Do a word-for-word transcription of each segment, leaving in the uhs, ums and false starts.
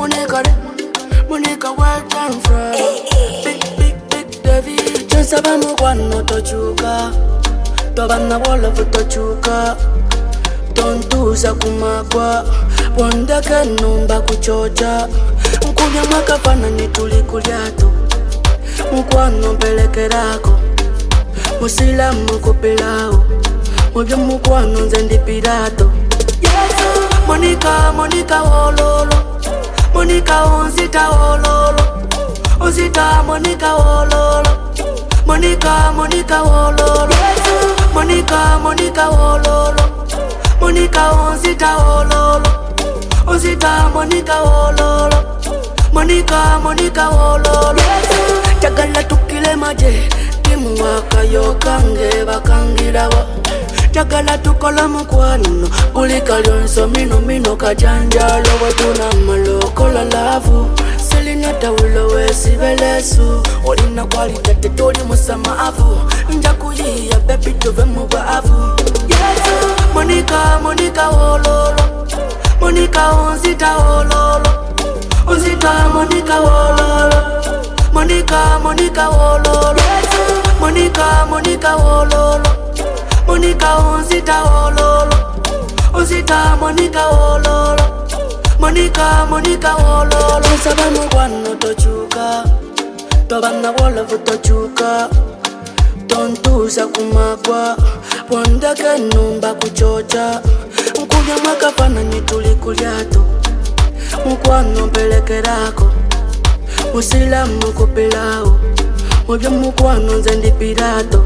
Monica, Monica, where time from? Big, big, big David. Just a bam one no tochuka. Tobana wall of tochuka. Don't do Sakumakwa. Wanda kanumba kuchocha. Mkunya makafana nitulikuliato. Mkwano mpelekerako. Musila mukupilao. Mubyo mukwano nzendi pirato. Monica, Monica, ololo. Monica, onzita ololo. Onzita, Monica, ololo. Monica, Monica, ololo. Monica, Monica, ololo. Monica, onzita ololo. Onzita, Monica, ololo. Monica, Monica, ololo. Chagala tukile maje. Timu waka yokange bakangirawa. Chagala tukola mukwano. Ulika lyonso mino mino kajanjalo. Wetuna malokola lavu. Selina taulo we sibelesu. Olina kwalita tetoli musama avu. Njakuyi ya baby tuve mubavu. Monica, Monica, ololo. Monica, onzita ololo. Onzita, Monica, ololo. Monica, Monica, ololo. Monica, Monica, ololo. Monica, onzita ololo. Onzita, Monica, ololo. Monica, Monica, ololo. Sabano wano tochuka. Tobana wala vutochuka. Tontu Sakumakwa. Wanda kanumba kuchocha. Mkunya makafana nitulikuliato. Mkwano mpelekerako. Musila mukupilao. Mubyo mukwano nzendi pirato.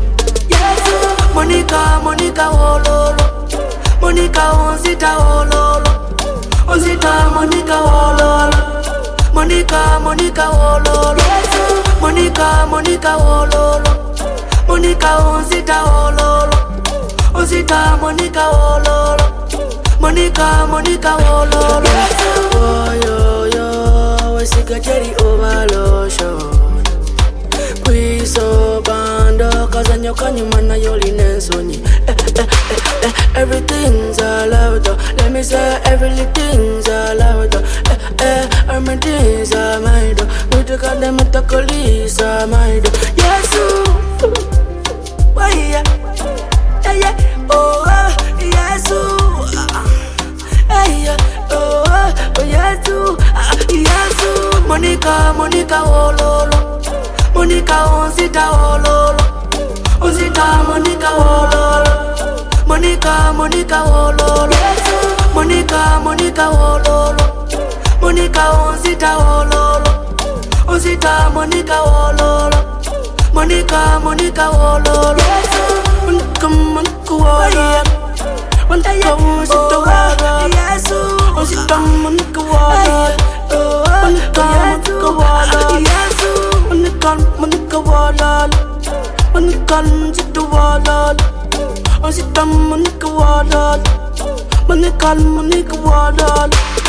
Monica, Monica, ololo. Monica, onzita ololo. Onzita, Monica, ololo. Monica, Monica, ololo. Monica, Monica, ololo. Monica, onzita ololo. Onzita, Monica, ololo. Monica, Monica, ololo. Oh yo yo, we sika cherry overlotion. Quiso bando, kaza nyoka nyuma na yoli nensoni. Eh, eh, eh, eh, everything's allowed. Let me say everything's allowed. Eh, eh, everything's allowed. We took a them at the police, allowed. Yes, why yeah, yeah, yeah, oh, yes, hey, oh, yes, yes, Monica, Monica, ololo. Monica, onzita ololo. Onzita, Monica, ololo. Monica, Monica, ololo. Monica, Monica, ololo. Monica, onzita ololo. Onzita, Monica, ololo. Monica, Monica, ololo. Monica, Monica, ololo. Monica, onzita ololo. Onzita, Monica, ololo. Monica, Monica, ololo. Monica, Monica, ololo. Monica, onzita ololo. Onzita, Monica, ololo. Monica, Monica, ololo.